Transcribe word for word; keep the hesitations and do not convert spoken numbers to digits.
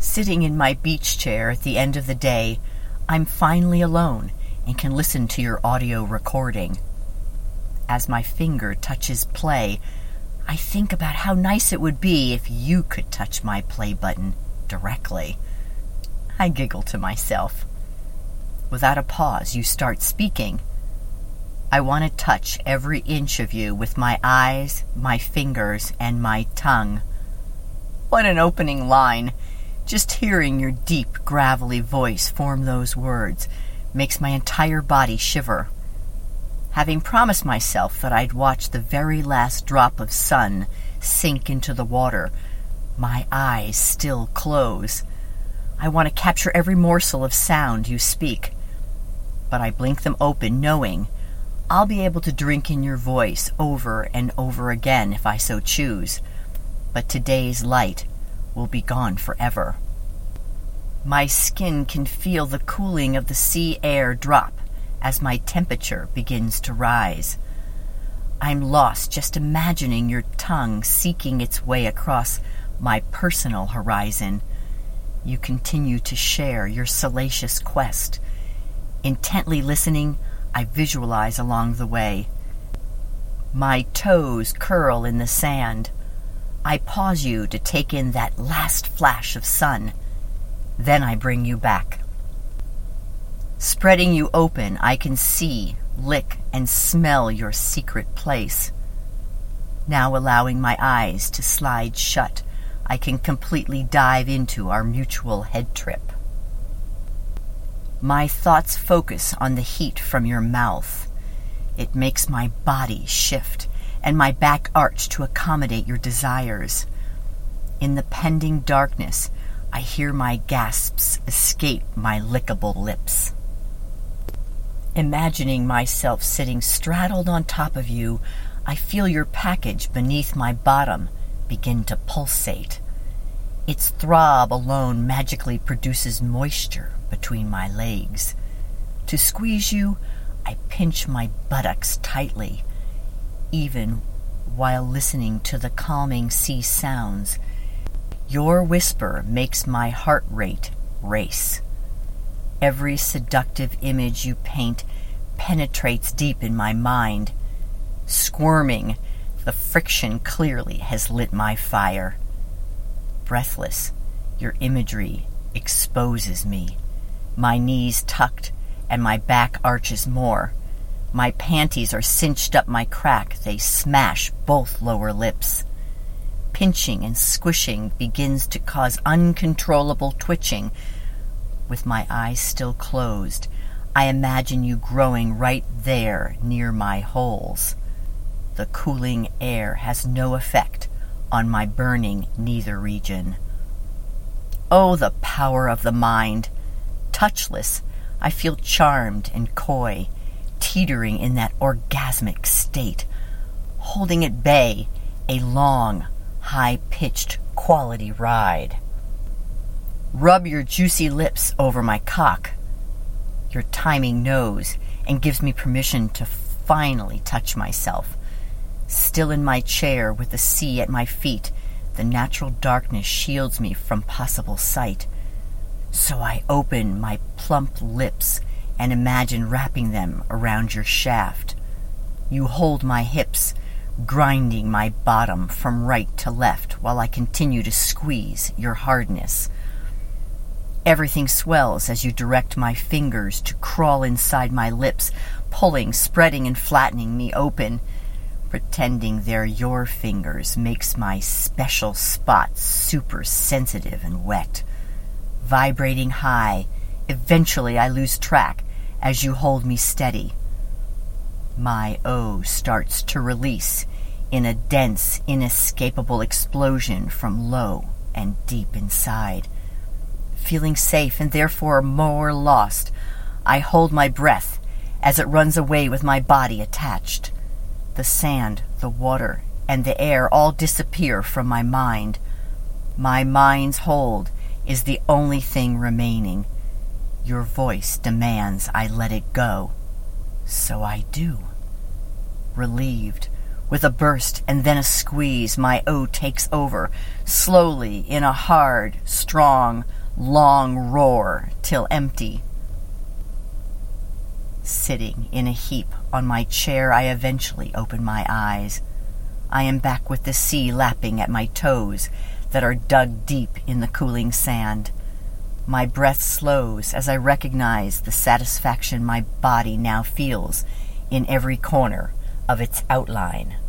Sitting in my beach chair at the end of the day, I'm finally alone and can listen to your audio recording. As my finger touches play, I think about how nice it would be if you could touch my play button directly. I giggle to myself. Without a pause, you start speaking. I want to touch every inch of you with my eyes, my fingers, and my tongue. What an opening line! Just hearing your deep, gravelly voice form those words makes my entire body shiver. Having promised myself that I'd watch the very last drop of sun sink into the water, my eyes still close. I want to capture every morsel of sound you speak, but I blink them open knowing I'll be able to drink in your voice over and over again if I so choose, but today's light will be gone forever. My skin can feel the cooling of the sea air drop as my temperature begins to rise. I'm lost just imagining your tongue seeking its way across my personal horizon. You continue to share your salacious quest. Intently listening, I visualize along the way. My toes curl in the sand. I pause you to take in that last flash of sun. Then I bring you back. Spreading you open, I can see, lick, and smell your secret place. Now allowing my eyes to slide shut, I can completely dive into our mutual head trip. My thoughts focus on the heat from your mouth. It makes my body shift and my back arch to accommodate your desires. In the pending darkness, I hear my gasps escape my lickable lips. Imagining myself sitting straddled on top of you, I feel your package beneath my bottom begin to pulsate. Its throb alone magically produces moisture between my legs. To squeeze you, I pinch my buttocks tightly, even while listening to the calming sea sounds. Your whisper makes my heart rate race. Every seductive image you paint penetrates deep in my mind. Squirming, the friction clearly has lit my fire. Breathless, your imagery exposes me. My knees tucked and my back arches more. My panties are cinched up my crack. They smash both lower lips. Pinching and squishing begins to cause uncontrollable twitching. With my eyes still closed, I imagine you growing right there near my holes. The cooling air has no effect on my burning nether region. Oh, the power of the mind! Touchless, I feel charmed and coy, teetering in that orgasmic state, holding at bay a long, high-pitched quality ride. Rub your juicy lips over my cock. Your timing knows and gives me permission to finally touch myself. Still in my chair with the sea at my feet, the natural darkness shields me from possible sight. So I open my plump lips and imagine wrapping them around your shaft. You hold my hips, grinding my bottom from right to left while I continue to squeeze your hardness. Everything swells as you direct my fingers to crawl inside my lips, pulling, spreading, and flattening me open. Pretending they're your fingers makes my special spots super sensitive and wet. Vibrating high, eventually I lose track as you hold me steady. My O starts to release in a dense, inescapable explosion from low and deep inside. Feeling safe and therefore more lost, I hold my breath as it runs away with my body attached. The sand, the water, and the air all disappear from my mind. My mind's hold is the only thing remaining. Your voice demands I let it go. So I do. Relieved, with a burst and then a squeeze, my O takes over, slowly, in a hard, strong, long roar till empty. Sitting in a heap on my chair, I eventually open my eyes. I am back with the sea lapping at my toes that are dug deep in the cooling sand. My breath slows as I recognize the satisfaction my body now feels in every corner of its outline.